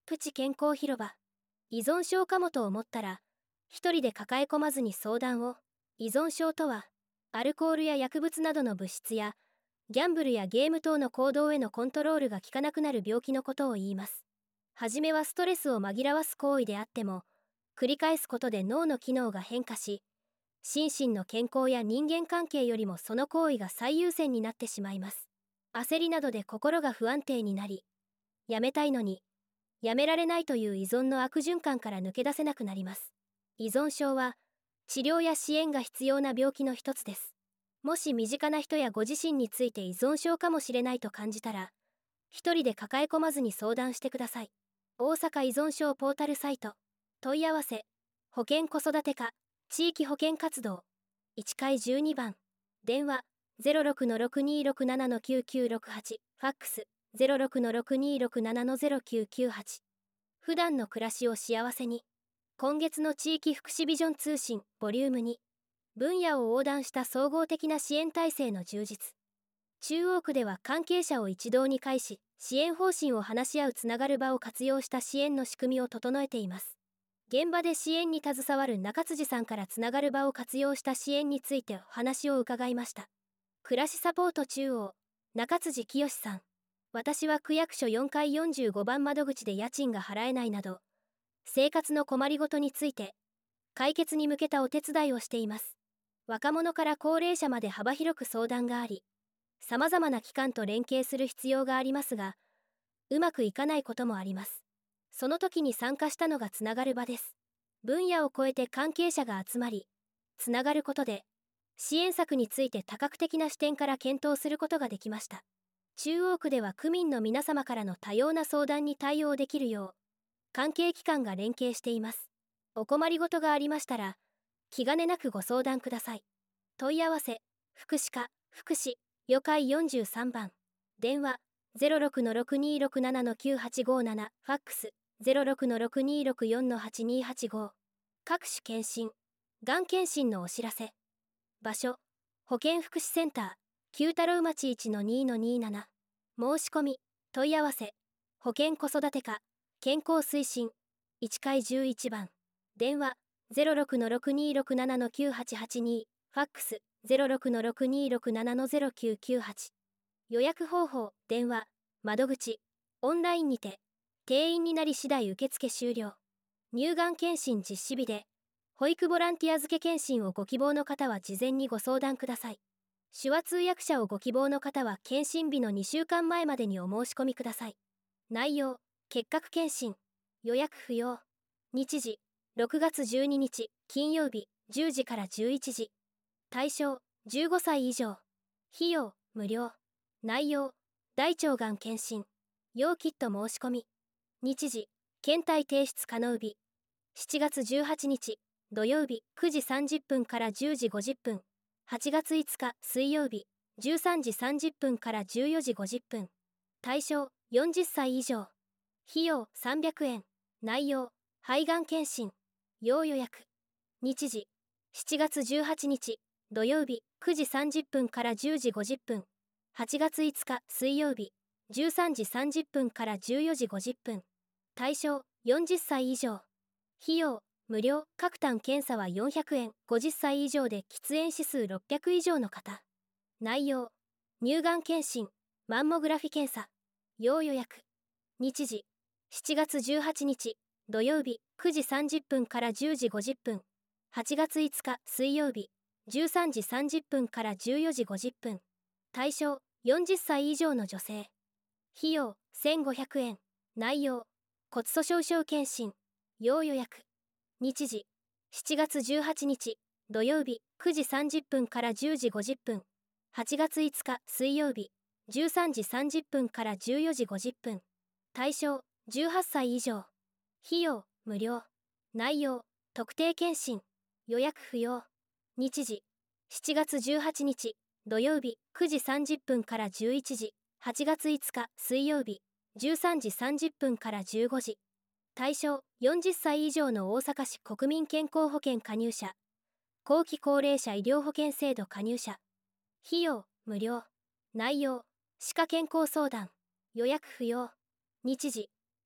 プチ健康広場。依存症かもと思ったら、一人で抱え込まずに相談を。依存症とは、アルコールや薬物などの物質や、ギャンブルやゲーム等の行動へのコントロールが効かなくなる病気のことを言います。はじめはストレスを紛らわす行為であっても、繰り返すことで脳の機能が変化し、心身の健康や人間関係よりもその行為が最優先になってしまいます。焦りなどで心が不安定になり、やめたいのに、やめられないという依存の悪循環から抜け出せなくなります。依存症は、治療や支援が必要な病気の一つです。もし身近な人やご自身について依存症かもしれないと感じたら、一人で抱え込まずに相談してください。大阪依存症ポータルサイト。問い合わせ、保健子育て課、地域保健活動。1階12番。電話、06-6267-9968。ファックス、06-6267-0998。普段の暮らしを幸せに。今月の地域福祉ビジョン通信、ボリューム2。分野を横断した総合的な支援体制の充実。中央区では関係者を一堂に会し、支援方針を話し合うつながる場を活用した支援の仕組みを整えています。現場で支援に携わる中辻さんからつながる場を活用した支援についてお話を伺いました。暮らしサポート中央、中辻清さん。私は区役所4階45番窓口で家賃が払えないなど、生活の困りごとについて、解決に向けたお手伝いをしています。若者から高齢者まで幅広く相談があり、様々な機関と連携する必要がありますが、うまくいかないこともあります。その時に参加したのがつながる場です。分野を超えて関係者が集まり、つながることで、支援策について多角的な視点から検討することができました。中央区では区民の皆様からの多様な相談に対応できるよう、関係機関が連携しています。お困りごとがありましたら、気兼ねなくご相談ください。問い合わせ、福祉課、福祉、予会43番。電話、06-6267-9857。ファックス、06-6264-8285。各種検診、がん検診のお知らせ。場所、保健福祉センター、九太郎町 1-2-27。申し込み、問い合わせ、保健子育て課、健康推進、1階11番。電話、06-6267-9882。ファックス、06-6267-0998。予約方法、電話、窓口、オンラインにて、定員になり次第受付終了。乳がん検診実施日で、保育ボランティア付け検診をご希望の方は事前にご相談ください。手話通訳者をご希望の方は検診日の2週間前までにお申し込みください。内容、結核検診、予約不要。日時、6月12日、金曜日、10時から11時。対象、15歳以上。費用、無料。内容、大腸がん検診。要キット申し込み。日時、検体提出可能日。7月18日、土曜日、9時30分から10時50分。8月5日、水曜日、13時30分から14時50分。対象、40歳以上。費用、300円。内容、肺がん検診。要予約。日時、7月18日、土曜日、9時30分から10時50分。8月5日、水曜日、13時30分から14時50分。対象、40歳以上。費用、無料。各単検査は400円。50歳以上で喫煙指数600以上の方。内容、乳がん検診、マンモグラフィ検査。要予約。日時、7月18日、土曜日、9時30分から10時50分。8月5日、水曜日、13時30分から14時50分。対象、40歳以上の女性。費用、1500円。内容、骨粗鬆症検診。要予約。日時、7月18日、土曜日、9時30分から10時50分。8月5日、水曜日、13時30分から14時50分。対象、18歳以上。費用、無料。内容、特定検診。予約不要。日時、7月18日、土曜日、9時30分から11時。8月5日、水曜日、13時30分から15時。対象、40歳以上の大阪市国民健康保険加入者。後期高齢者医療保険制度加入者。費用、無料。内容、歯科健康相談。予約不要。日時、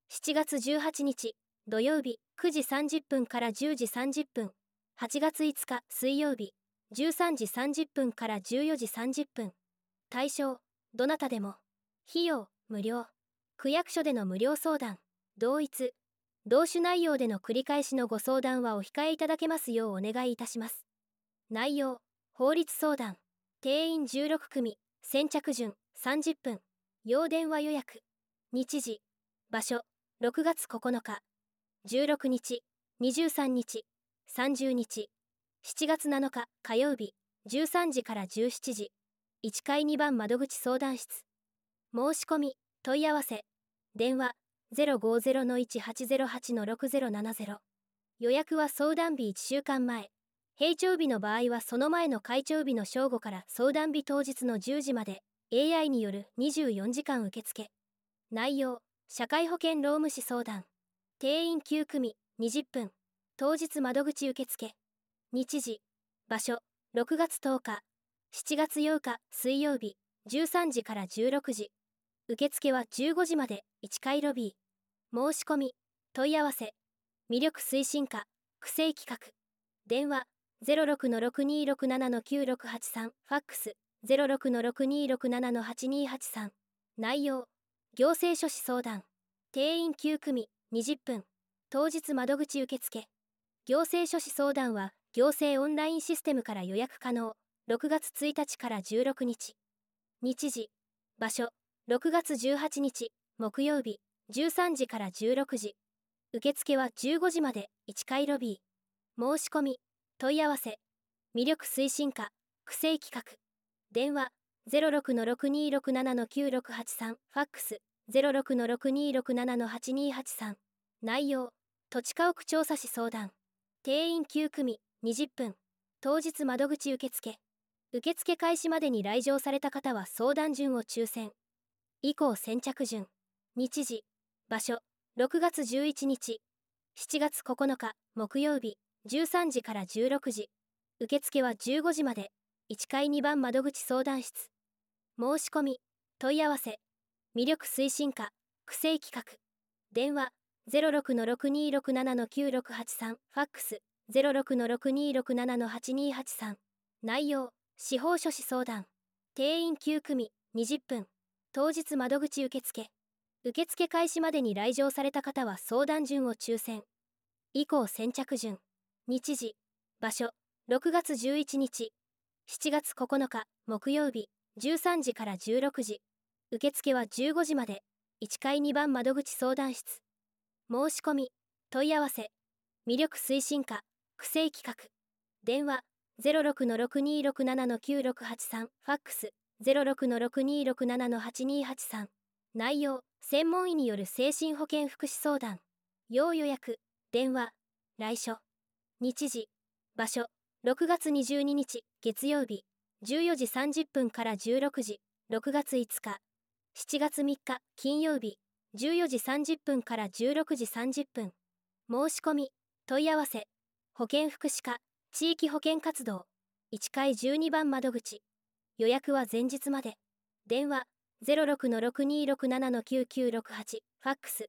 7月18日土曜日9時30分から10時30分。8月5日水曜日13時30分から14時30分。対象どなたでも。費用無料。区役所での無料相談。同一同種内容での繰り返しのご相談はお控えいただけますようお願いいたします。内容法律相談。定員16組。先着順30分。要電話予約。日時場所6月9日16日23日30日。7月7日火曜日13時から17時。1階2番窓口相談室。申し込み問い合わせ電話 050-1808-6070。予約は相談日1週間前。閉庁日の場合はその前の開庁日の正午から相談日当日の10時まで。 AI による24時間受付。内容社会保険労務士相談。定員9組20分。当日窓口受付。日時場所6月10日7月8日水曜日13時から16時。受付は15時まで。1階ロビー。申し込み問い合わせ魅力推進課区政企画。電話 06-6267-9683。ファックス 06-6267-8283。内容行政書士相談。定員9組20分。当日窓口受付。行政書士相談は行政オンラインシステムから予約可能。6月1日から16日。日時場所6月18日木曜日13時から16時。受付は15時まで。1階ロビー。申し込み問い合わせ魅力推進課区政企画。電話 06-6267-9683。ファックス 06-6267-8283。内容土地家屋調査士相談。定員9組20分。当日窓口受付。受付開始までに来場された方は相談順を抽選。以降先着順。日時場所6月11日7月9日木曜日13時から16時。受付は15時まで。1階2番窓口相談室。申し込み問い合わせ魅力推進課区政企画。電話 06-6267-9683。ファックス 06-6267-8283。内容司法書士相談。定員9組20分。当日窓口受付。受付開始までに来場された方は相談順を抽選。以降先着順。日時場所6月11日7月9日木曜日13時から16時。受付は15時まで。1階2番窓口相談室。申し込み問い合わせ魅力推進課区政企画。電話 06-6267-9683。ファックス 06-6267-8283。内容専門医による精神保健福祉相談。要予約電話来所。日時場所6月22日月曜日14時30分から16時。6月5日7月3日金曜日14時30分から16時30分。申し込み問い合わせ保健福祉課地域保健活動。1階12番窓口。予約は前日まで。電話 06-6267-9968。ファックス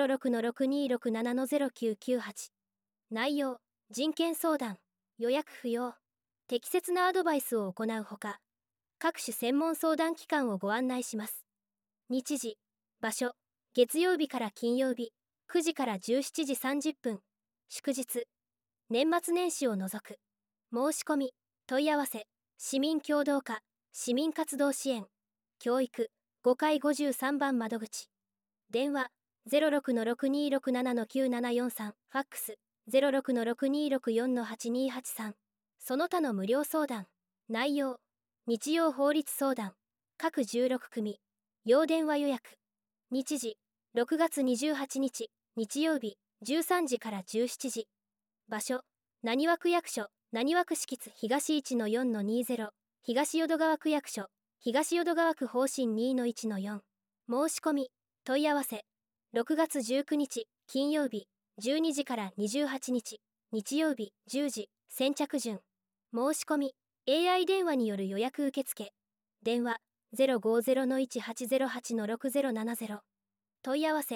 06-6267-0998。内容人権相談。予約不要。適切なアドバイスを行うほか各種専門相談機関をご案内します。日時場所月曜日から金曜日9時から17時30分。祝日年末年始を除く。申し込み問い合わせ市民協働課市民活動支援教育5階53番窓口。電話 06-6267-9743。ファックス 06-6264-8283。その他の無料相談。内容日曜法律相談各16組。要電話予約。日時6月28日日曜日13時から17時。場所浪速区役所浪速区敷地東 1-4-20。東淀川区役所東淀川区方針 2-1-4。申し込み問い合わせ6月19日金曜日12時から28日日曜日10時。先着順。申し込み AI 電話による予約受付。電話 050-1808-6070。問い合わせ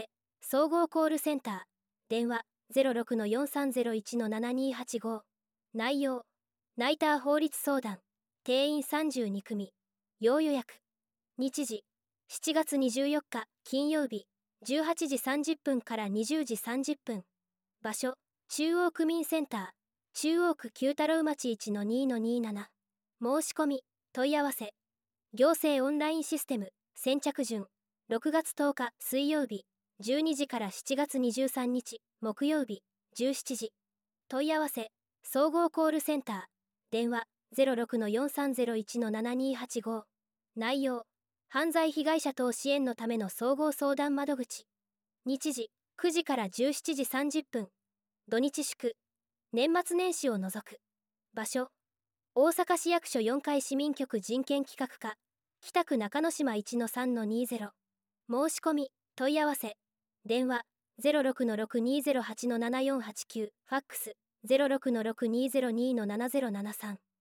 総合コールセンター電話 06-4301-7285 内容ナイター法律相談定員32組要予約日時7月24日金曜日18時30分から20時30分場所中央区民センター中央区九太郎町 1-2-27 申し込み問い合わせ行政オンラインシステム先着順6月10日水曜日12時から7月23日木曜日17時問い合わせ総合コールセンター電話 06-4301-7285 内容犯罪被害者等支援のための総合相談窓口日時9時から17時30分土日祝年末年始を除く場所大阪市役所4階市民局人権企画課北区中之島 1-3-20 申し込み問い合わせ電話 06-6208-7489 ファックス 06-6202-7073